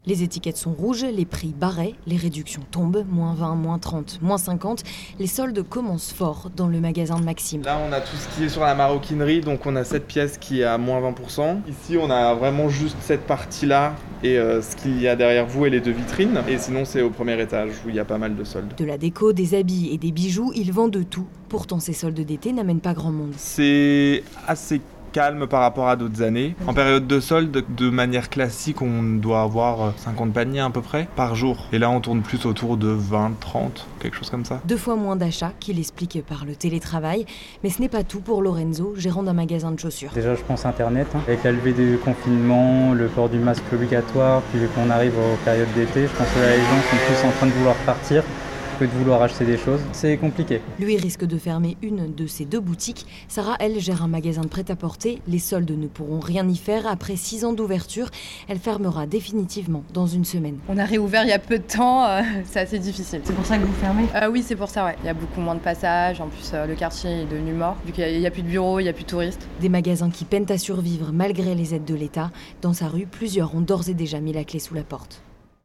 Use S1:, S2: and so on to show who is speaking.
S1: Les étiquettes sont rouges, les prix barrés, les réductions tombent, moins 20, moins 30, moins 50. Les soldes commencent fort dans le magasin de Maxime.
S2: Là, on a tout ce qui est sur la maroquinerie, donc on a cette pièce qui est à moins 20%. Ici, on a vraiment juste cette partie-là et ce qu'il y a derrière vous et les deux vitrines. Et sinon, c'est au premier étage où il y a pas mal de soldes.
S1: De la déco, des habits et des bijoux, ils vendent de tout. Pourtant, ces soldes d'été n'amènent pas grand monde.
S2: C'est assez calme par rapport à d'autres années. En période de solde, de manière classique, on doit avoir 50 paniers à peu près par jour. Et là, on tourne plus autour de 20, 30, quelque chose comme ça.
S1: 2 fois moins d'achats, qu'il explique par le télétravail. Mais ce n'est pas tout pour Lorenzo, gérant d'un magasin de chaussures.
S3: Déjà, je pense Internet. Avec la levée du confinement, le port du masque obligatoire, puis qu'on arrive aux périodes d'été, je pense que là, les gens sont plus en train de vouloir partir que de vouloir acheter des choses. C'est compliqué.
S1: Lui risque de fermer une de ses 2 boutiques. Sarah, elle, gère un magasin de prêt-à-porter. Les soldes ne pourront rien y faire. Après 6 ans d'ouverture, elle fermera définitivement dans une semaine.
S4: On a réouvert il y a peu de temps, c'est assez difficile.
S5: C'est pour ça que vous fermez ?
S4: Oui, c'est pour ça, ouais. Il y a beaucoup moins de passages. En plus, le quartier est devenu mort. Vu qu'il n'y a plus de bureaux, il n'y a plus de touristes.
S1: Des magasins qui peinent à survivre malgré les aides de l'État. Dans sa rue, plusieurs ont d'ores et déjà mis la clé sous la porte.